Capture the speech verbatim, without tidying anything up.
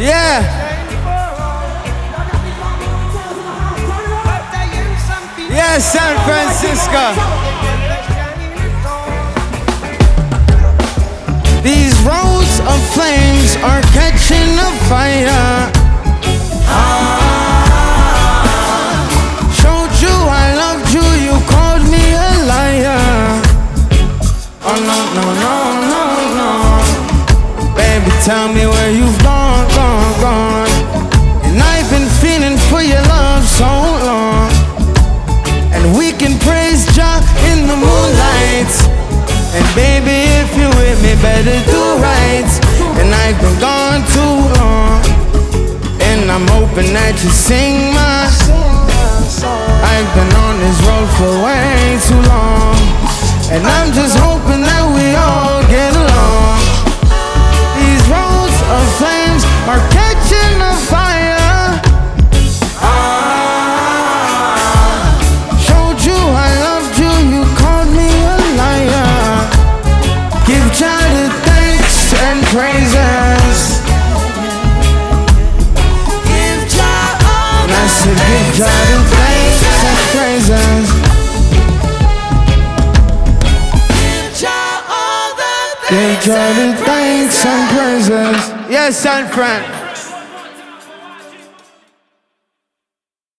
Yeah. Yeah, San Francisco. These roads of flames are catching a fire. Ah. Showed you I loved you, you called me a liar. Oh no, no, no, no, no. Baby, tell me where you've gone, gone, gone. And I've been feeling for your love so long. And we can praise Jah in the moonlight. And baby, if you with me, better do right. And I've been gone too long, and I'm hoping that you sing my song. I've been on this road for way too long, and I'm just hoping that we all get along. These roads of flames are catching a fire. Ah, showed you I loved you, you called me a liar. Give Jah the thanks and praises. Give Jah all the thanks. Give Jah the thanks and praises. Give Jah all the thanks. Give Jah the thanks and praises. Yes, San Fran.